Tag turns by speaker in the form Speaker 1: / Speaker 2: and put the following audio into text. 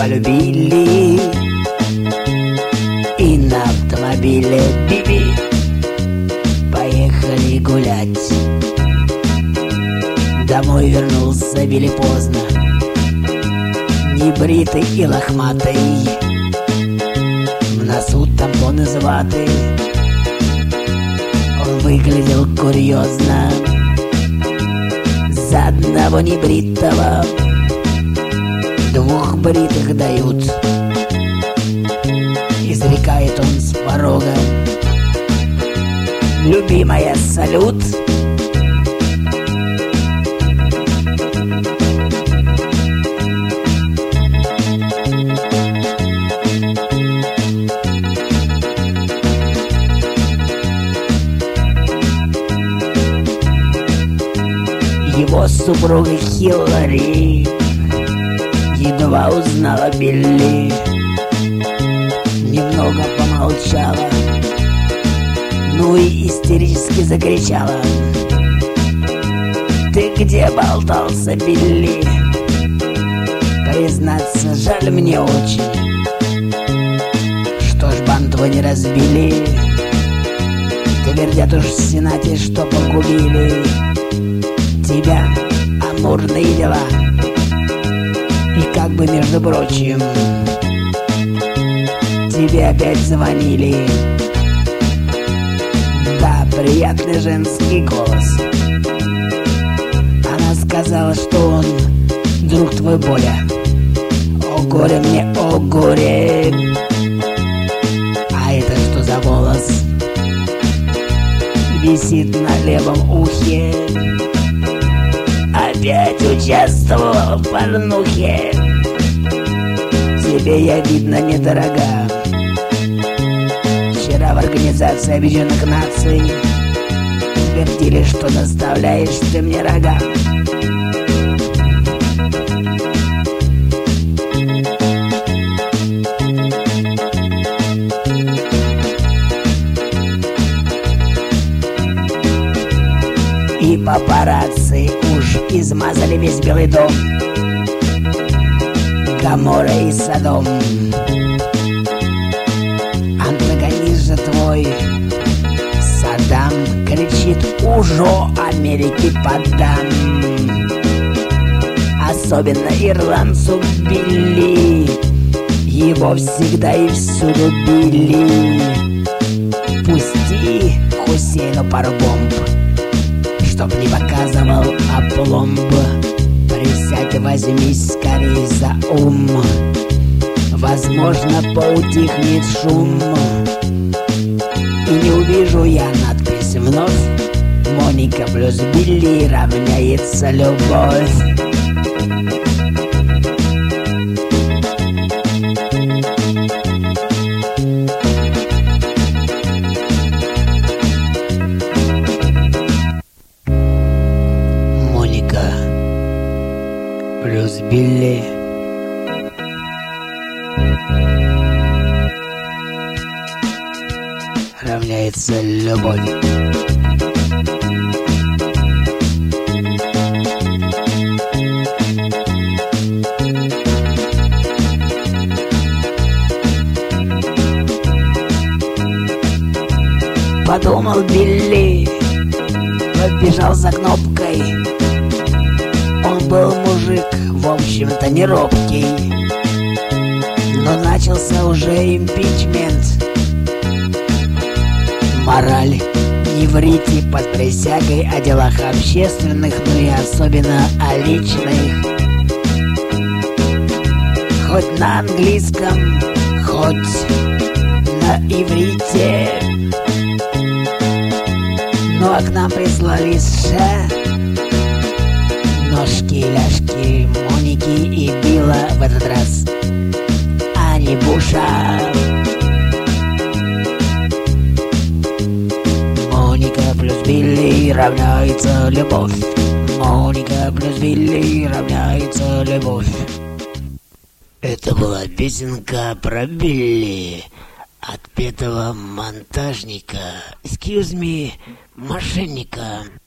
Speaker 1: полюбили. И на автомобиле Биби поехали гулять. Домой вернулся Билли поздно, небритый и лохматый, в носу тампон из ваты. Он выглядел курьезно. За одного небритого двух бритых дают. Изрекает он с порога: любимая, салют. Его супруга Хиллари едва узнала Билли, немного помолчала, ну и истерически закричала: ты где болтался, Билли? Признаться, жаль мне очень, что ж банду вы не разбили. Твердят уж в Сенате, что погубили тебя амурные дела. И как бы, между прочим, тебе опять звонили. Да, приятный женский голос. Она сказала, что он друг твой Боля. О горе мне, о горе. А это что за волос висит на левом ухе? Опять участвовал в порнухе. Тебе я, видно, недорога. Вчера в Организации Объединенных Наций твердили, что наставляешь ты мне рога. И папарацци уж измазали весь Белый дом, Гоморра и Содом. Антагонист же твой Саддам кричит: ужо Америке подам. Особенно ирландцу Билли, его всегда и всюду били. Пусти Хусейну пару бомб, чтоб не показывал опломб. Присядь, возьмись скорей за ум, возможно, поутихнет шум. И не увижу я надпись вновь: Моника плюс Билли равняется любовь. Плюс Билли равняется любовь. Подумал Билли, побежал за кнопкой. Он был мужик, в общем-то, не робкий, но начался уже импичмент. Мораль не врите под присягой о делах общественных, ну и особенно о личных. Хоть на английском, хоть на иврите. Ну а к нам прислали США. Ножки, ляжки, Моники и Билла в этот раз, а не Буша. Моника плюс Билли равняется любовь. Моника плюс Билли равняется любовь. Это была песенка про Билли, отпетого монтажника, excuse me, мошенника.